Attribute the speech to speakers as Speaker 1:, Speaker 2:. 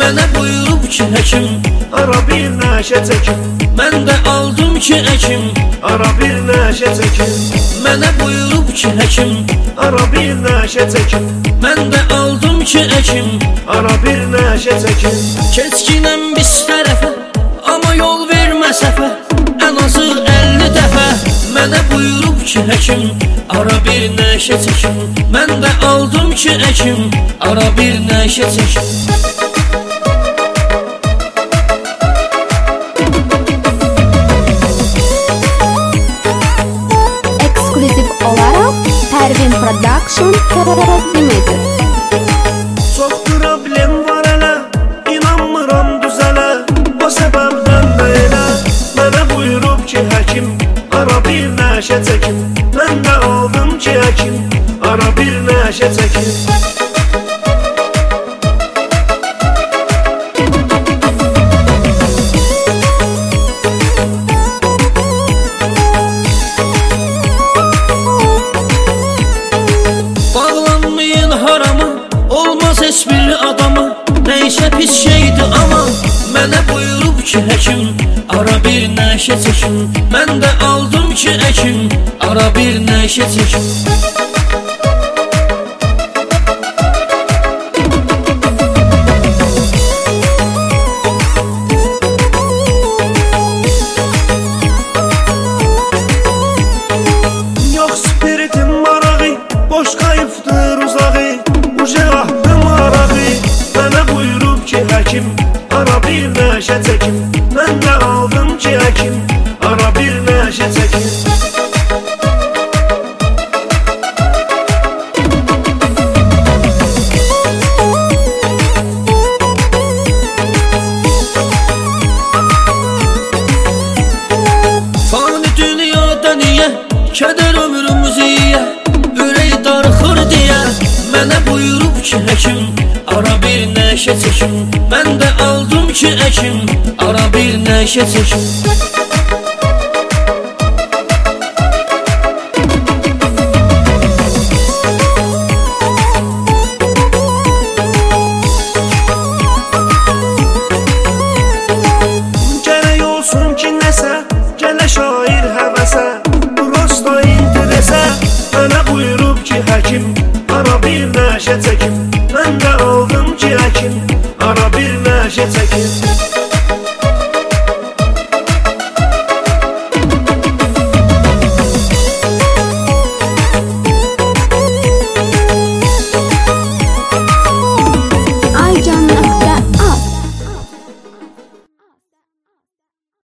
Speaker 1: Mənə buyurub ki həkim,
Speaker 2: ara bir nəşə çəkim.
Speaker 1: mən də aldım ki əkim.
Speaker 2: Ara bir nəşə çəkim.
Speaker 1: Mənə buyurub ki həkim,
Speaker 2: Ara bir nəşə çəkim.
Speaker 1: mən də aldım ki əkim.
Speaker 2: Ara bir nəşə çəkim.
Speaker 1: Keçkinəm biz tərəfə, amma yol vermə səfə. Ən azı 50 dəfə. Mənə buyurub ki həkim, ara bir nəşə çəkim. Mən də aldım ki əkim, ara bir nəşə çəkim.
Speaker 3: Ekskluziv olaraq Pervin Production təqdim edir.
Speaker 2: Çox problem var elə, inanmıram düzələ. O səbəbdən də elə, mənə buyurub ki həkim, ara bir nəşə çəkim. Mən də aldım ki həkim, ara bir nəşə çəkim.
Speaker 1: Bağlanmayın harama, olmaz heç bir adama. Nəysə pis şeydir ama, mənə buyurub ki həkim, ara bir nəşə çəkim. Mən də aldım ki əkim, ara bir nəşə çəkim.
Speaker 2: Yox spiritim marağı, boş qayıfdır uzağı. Uje ahtım arağı, mənə buyurub ki həkim, ara bir nəşə çəkim. Mən də aldım ki həkim, ara bir nəşə çəkim.
Speaker 1: Fani dünyada niyə, kədər ömrümüzü yiyə, ürək darıxır deyə. Mənə buyurub ki həkim, ara bir nəşə çəkim. Mən də aldım ki əkim, ara bir nəşə çəkim.
Speaker 2: Gərək olsun ki nəsə, gələ şair həvəsə. Prosta interesə, mənə buyurub ki həkim, ara bir nəşə çəkim. Mən də aldım ki həkim, ara bir nəşə çəkim.